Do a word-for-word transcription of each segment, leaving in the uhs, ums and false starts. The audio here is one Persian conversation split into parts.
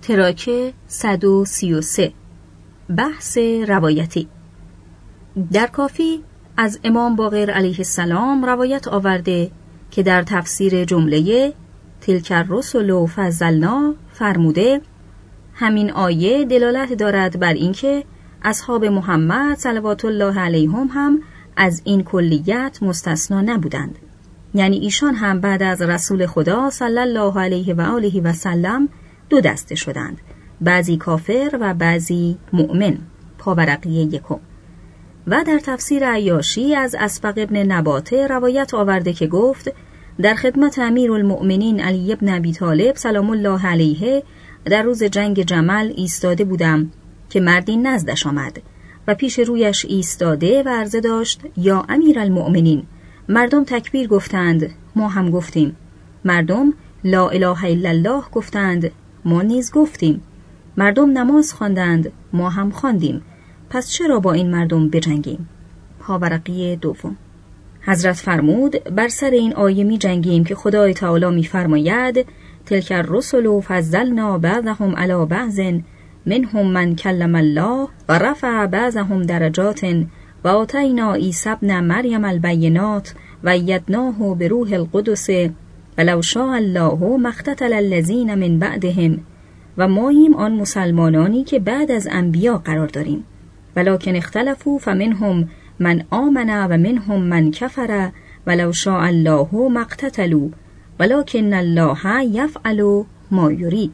تراکه صد و سی و سه. بحث روایتی. در کافی از امام باقر علیه السلام روایت آورده که در تفسیر جمله تلک الرسل فضلنا فرموده همین آیه دلالت دارد بر اینکه اصحاب محمد صلوات الله علیهم هم از این کلیت مستثنا نبودند، یعنی ایشان هم بعد از رسول خدا صلی الله علیه و آله و سلم دو دسته شدند، بعضی کافر و بعضی مؤمن. پاورقی یکم. و در تفسیر عیاشی از اسبق ابن نباته روایت آورده که گفت در خدمت امیرالمؤمنین علی ابن ابی طالب سلام الله علیه در روز جنگ جمل ایستاده بودم که مردی نزدش آمد و پیش رویش ایستاده و عرضه داشت یا امیرالمؤمنین. مردم تکبیر گفتند، ما هم گفتیم. مردم لا اله الا الله گفتند، ما نیز گفتیم. مردم نماز خواندند، ما هم خواندیم. پس چرا با این مردم بجنگیم؟ پاورقی دوم. حضرت فرمود بر سر این آیه می جنگیم که خدای تعالی می فرماید تلک الرسل فضلنا بعضهم علی بعض منهم من کلم الله و رفع بعضهم درجات و آتینا عیسی ابن مریم البینات و ایدناه بروح القدس ولو شاء الله ما اقتتل الذین من بعدهم. و ماییم آن مسلمانانی که بعد از انبیا قرار داریم. ولکن اختلفوا فمنهم من آمن و منهم من کفر ولو شاء الله ما اقتتلوا ولکن الله یفعل ما یرید.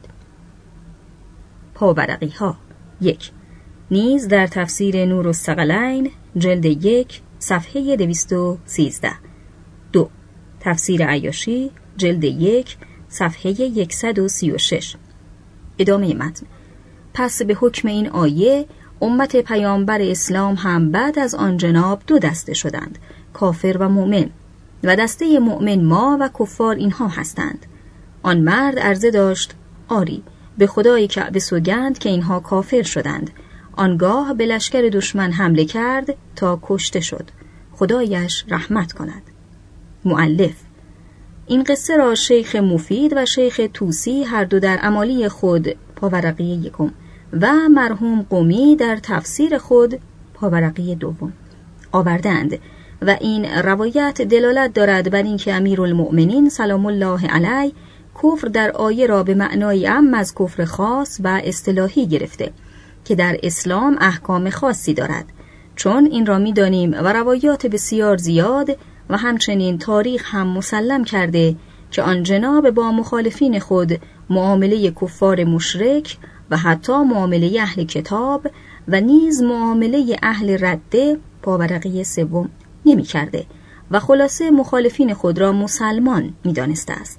پاورقی ها. یک. نیز در تفسیر نور الثقلین جلد یک صفحه دویست و سیزده. دو. تفسیر عیاشی جلد یک صفحه صد و سی و شش. ادامه متن. پس به حکم این آیه امت پیامبر اسلام هم بعد از آن جناب دو دسته شدند، کافر و مؤمن، و دسته مؤمن ما و کفار اینها هستند. آن مرد عرضه داشت آری به خدای کعبه سوگند که اینها کافر شدند. آنگاه به لشکر دشمن حمله کرد تا کشته شد، خدایش رحمت کند. مؤلف این قصه را شیخ مفید و شیخ توسی هر دو در امالی خود پاورقی یکم و مرحوم قمی در تفسیر خود پاورقی دوم آوردند و این روایت دلالت دارد بر اینکه امیرالمؤمنین سلام الله علیه کفر در آیه را به معنای عام از کفر خاص و اصطلاحی گرفته که در اسلام احکام خاصی دارد، چون این را می دانیم و روایات بسیار زیاد و همچنین تاریخ هم مسلم کرده که آن جناب با مخالفین خود معامله کفار مشرک و حتی معامله اهل کتاب و نیز معامله اهل رده پاورقی سوم نمی کرده و خلاصه مخالفین خود را مسلمان می دانسته است.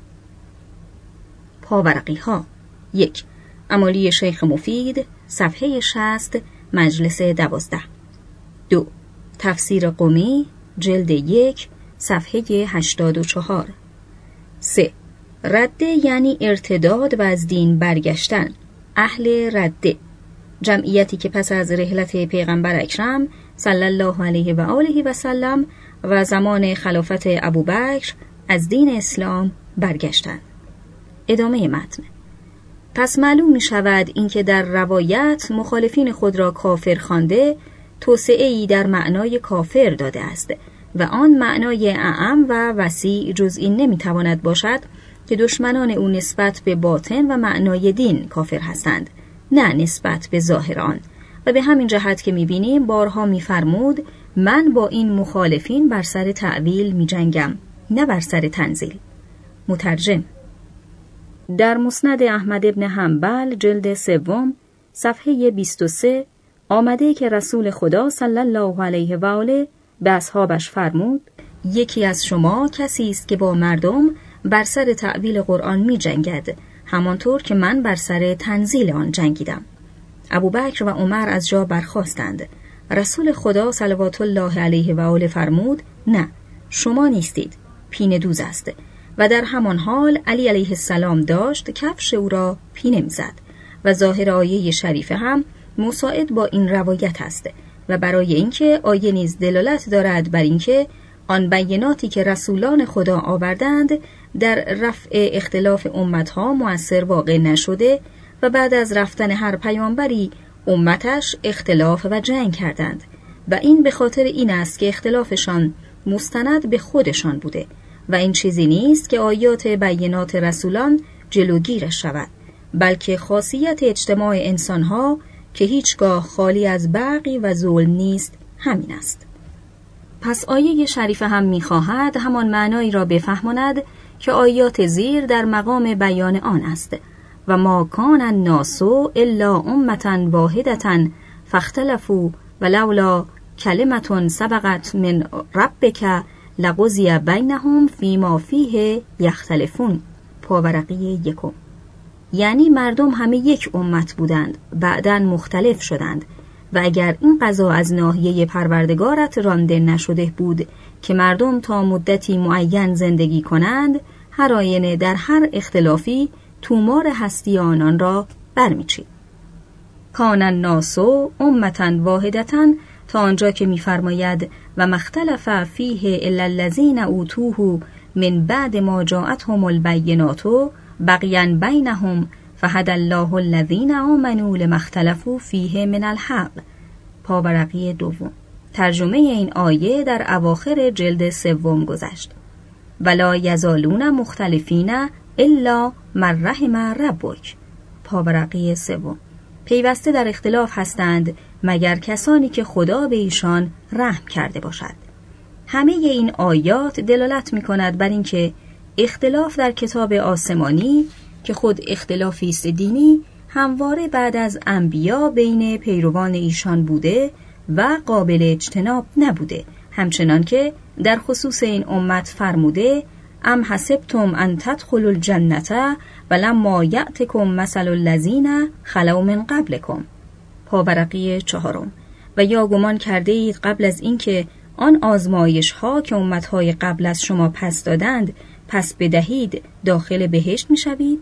پاورقی ها. یک. امالی شیخ مفید صفحه شصت مجلس دوازده. دو. تفسیر قمی جلد یک صفحه هشتاد و چهار. سه. رده یعنی ارتداد و از دین برگشتن، اهل رده، جمعیتی که پس از رحلت پیغمبر اکرم صلی الله علیه و آله و سلم و زمان خلافت ابوبکر از دین اسلام برگشتند. ادامه متن. پس معلوم می شود اینکه در روایت مخالفین خود را کافر خوانده توسعه‌ای در معنای کافر داده است و آن معنای اعم و وسیع جز این نمی تواند باشد که دشمنان او نسبت به باطن و معنای دین کافر هستند، نه نسبت به ظاهر آن. و به همین جهت که می بینیم بارها می فرمود من با این مخالفین بر سر تأویل می جنگم، نه بر سر تنزیل. مترجم. در مسند احمد ابن حنبل جلد سوم صفحه بیست و سه آمده که رسول خدا صلی الله علیه و آله به اصحابش فرمود یکی از شما کسی است که با مردم بر سر تأویل قرآن می جنگد، همانطور که من بر سر تنزیل آن جنگیدم. ابوبکر و عمر از جا برخاستند. رسول خدا صلوات الله علیه و آله فرمود نه، شما نیستید، پینه دوز است. و در همان حال علی علیه السلام داشت کفش او را پینه می زد و ظاهر آیه شریفه هم مساعد با این روایت است و برای اینکه آیه نیز دلالت دارد بر اینکه آن بیناتی که رسولان خدا آوردند در رفع اختلاف امتها مؤثر واقع نشده و بعد از رفتن هر پیامبری امتش اختلاف و جنگ کردند و این به خاطر این است که اختلافشان مستند به خودشان بوده و این چیزی نیست که آیات بینات رسولان جلوگیرش شود، بلکه خاصیت اجتماع انسانها که هیچگاه خالی از بغی و ظلم نیست همین است. پس آیه شریفه هم می‌خواهد همان معنایی را بفهماند که آیات زیر در مقام بیان آن است و ما کان الناس الا امة واحدة فاختلفوا ولولا کلمة سبقت من ربک لقضی بینهم فیما فیه یختلفون. پاورقی یکم. یعنی مردم همه یک امت بودند، بعداً مختلف شدند و اگر این قضا از ناحیه پروردگارت رانده نشده بود که مردم تا مدتی معین زندگی کنند، هر آینه در هر اختلافی تومار هستی آنان را برمی‌چید. کان الناس امة واحدة تا آنجا که می‌فرماید و مختلف فیه الا الذین اوتوه من بعد ما جاءتهم البینات بغیا بینهم فهدی الله الذین آمنوا لما اختلفوا فیه من الحق. پاورقی دوم. ترجمه این آیه در اواخر جلد سوم گذشت. ولا یزالون مختلفین الا من رحم ربک. پاورقی سوم. پیوسته در اختلاف هستند مگر کسانی که خدا به ایشان رحم کرده باشد. همه این آیات دلالت می کند بر اینکه اختلاف در کتاب آسمانی که خود اختلافی است دینی همواره بعد از انبیا بین پیروان ایشان بوده و قابل اجتناب نبوده، همچنان که در خصوص این امت فرموده ام حسبتم ان تدخلوا الجنة ولما یأتکم مثل الذین خلوا من قبلکم. پاورقی چهارم. و یا گمان کرده اید قبل از اینکه آن آزمایش ها که امت های قبل از شما پس دادند پس بدهید داخل بهشت می شوید؟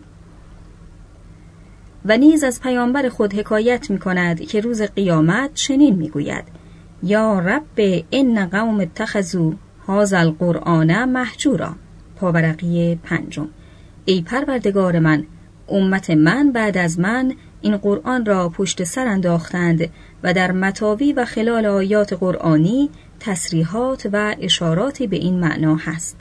و نیز از پیامبر خود حکایت می کند که روز قیامت چنین می گوید یا رب ان قوم اتخذوا هذا القرآن مهجورا. پاورقی پنجم. ای پروردگار من، امت من بعد از من این قرآن را پشت سر انداختند و در متاوی و خلال آیات قرآنی تصریحات و اشاراتی به این معنا هست.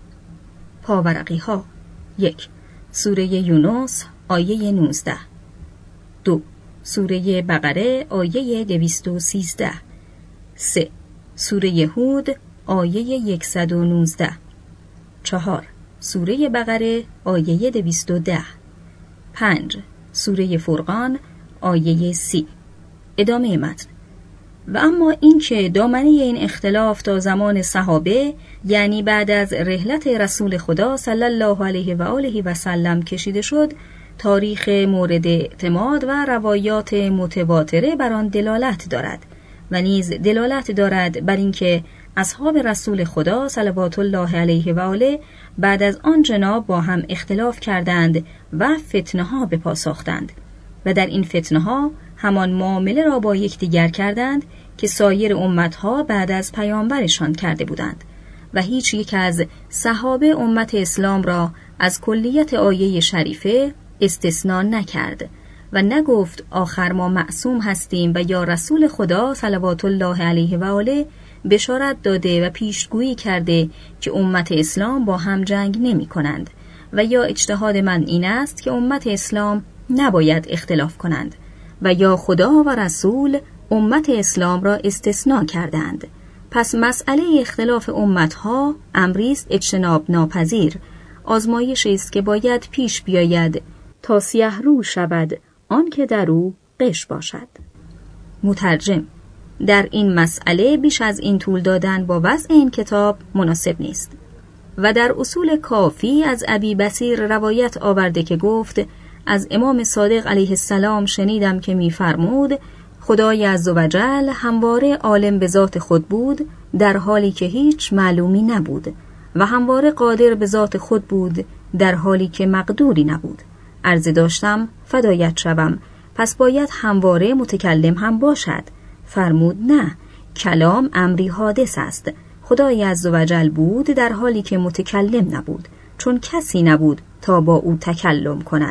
پاورقی ها. یک. سوره یونس آیه نوزده. دو. سوره بقره آیه دویست و سیزده. سه. سوره هود آیه صد و نوزده. چهار. سوره بقره آیه دویست و ده. پنج. سوره فرقان آیه سی. ادامه متن. و اما این که دامنه این اختلاف تا زمان صحابه، یعنی بعد از رحلت رسول خدا صلی الله علیه و آله و سلم کشیده شد، تاریخ مورد اعتماد و روایات متواتره بر آن دلالت دارد و نیز دلالت دارد بر اینکه اصحاب رسول خدا صلوات الله علیه و آله بعد از آن جناب با هم اختلاف کردند و فتنه ها به پا ساختند و در این فتنه ها همان معامله را با یکدیگر کردند که سایر امتها بعد از پیامبرشان کرده بودند و هیچ یک از صحابه امت اسلام را از کلیت آیه شریفه استثناء نکرد و نگفت آخر ما معصوم هستیم و یا رسول خدا صلوات الله علیه و آله بشارت داده و پیشگویی کرده که امت اسلام با هم جنگ نمی کنند و یا اجتهاد من این است که امت اسلام نباید اختلاف کنند و یا خدا و رسول امت اسلام را استثناء کردند. پس مسئله اختلاف امتها امری است اجتناب ناپذیر، آزمایشی است که باید پیش بیاید تا سیه رو شود آن که در او غش باشد. مترجم. در این مسئله بیش از این طول دادن با وضع این کتاب مناسب نیست و در اصول کافی از ابی بصیر روایت آورده که گفت از امام صادق علیه السلام شنیدم که می‌فرمود خدای عزوجل همواره عالم به ذات خود بود در حالی که هیچ معلومی نبود و همواره قادر به ذات خود بود در حالی که مقدوری نبود. عرض داشتم فدایت شوم، پس باید همواره متکلم هم باشد. فرمود نه، کلام امری حادث است. خدای عزوجل بود در حالی که متکلم نبود، چون کسی نبود تا با او تکلم کند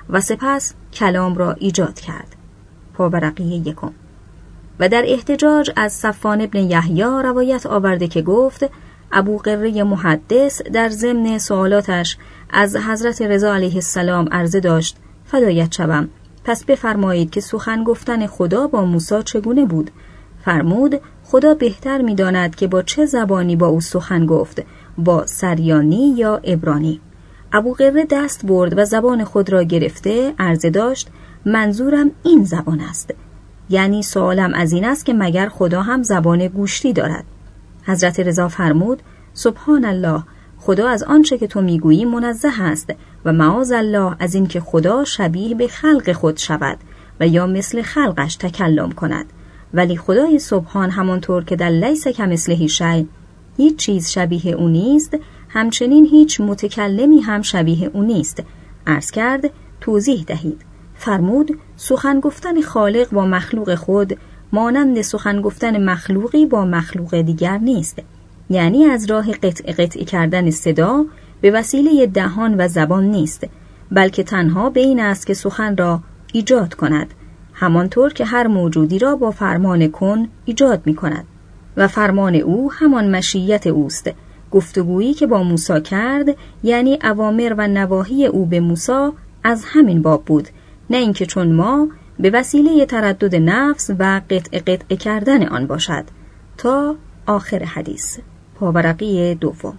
و سپس کلام را ایجاد کرد. پاورقی یکم. و در احتجاج از صفوان ابن یحیی روایت آورده که گفت ابو قره محدث در ضمن سوالاتش از حضرت رضا علیه السلام عرضه داشت فدایت شوم، پس بفرمایید که سخن گفتن خدا با موسی چگونه بود؟ فرمود خدا بهتر می‌داند که با چه زبانی با او سخن گفت، با سریانی یا عبرانی. ابو قره دست برد و زبان خود را گرفته عرضه داشت منظورم این زبان است، یعنی سوالم از این است که مگر خدا هم زبان گوشتی دارد؟ حضرت رضا فرمود سبحان الله، خدا از آنچه که تو میگویی منزه است و معاذ الله از این که خدا شبیه به خلق خود شود و یا مثل خلقش تکلم کند، ولی خدای سبحان همانطور که در لیس کمثله شیء هیچ چیز شبیه او نیست، همچنین هیچ متکلمی هم شبیه او نیست. عرض کرد توضیح دهید. فرمود سخن گفتن خالق با مخلوق خود مانند سخن گفتن مخلوقی با مخلوق دیگر نیست، یعنی از راه قطع قطع کردن صدا به وسیله دهان و زبان نیست، بلکه تنها به این است که سخن را ایجاد کند، همانطور که هر موجودی را با فرمان کن ایجاد می کند و فرمان او همان مشیت اوست. گفتگویی که با موسی کرد یعنی اوامر و نواهی او به موسی از همین باب بود، نه اینکه چون ما به وسیله تردد نفس و قطع قطع کردن آن باشد. تا آخر حدیث. پاورقی دوم.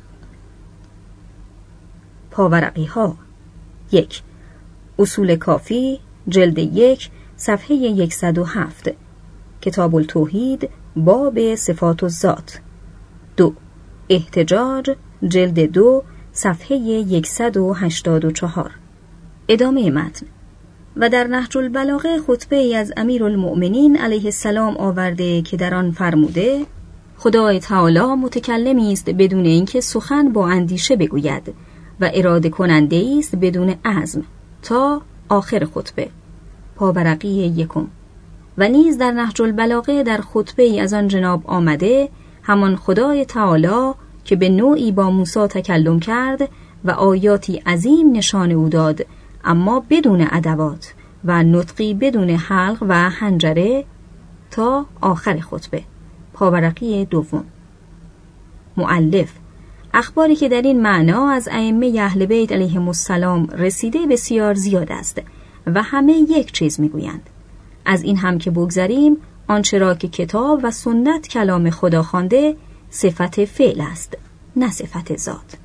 پاورقی ها. یک. اصول کافی جلد یک صفحه صد و هفت. کتاب التوحید باب صفات الذات. دو. احتجاج جلد دو صفحه صد و هشتاد و چهار. ادامه متن. و در نهج البلاغه خطبه ای از امیرالمؤمنین علیه السلام آورده که در آن فرموده خدای تعالی متکلمی است بدون اینکه سخن با اندیشه بگوید و اراده کننده است بدون عزم. تا آخر خطبه. پاورقی یکم. و نیز در نهج البلاغه در خطبه ای از آن جناب آمده همان خدای تعالی که به نوعی با موسی تکلم کرد و آیاتی عظیم نشان او داد، اما بدون ادوات و نطقی بدون حلق و حنجره. تا آخر خطبه. پاورقی دوم. مؤلف اخباری که در این معنا از ائمه اهل بیت علیهم السلام رسیده بسیار زیاد است و همه یک چیز میگویند. از این هم که بگذریم، آنچه را که کتاب و سنت کلام خدا خوانده صفت فعل است، نه صفت ذات.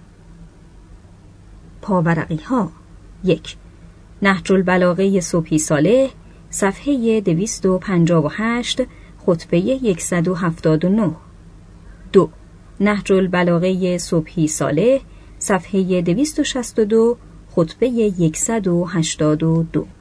پاورقی ها. یک. نهج البلاغه صبحی صالح صفحه دویست و پنجاه و هشت خطبه صد و هفتاد و نه. دو. نهج البلاغه صبحی صالح صفحه دویست و شصت و دو خطبه صد و هشتاد و دو.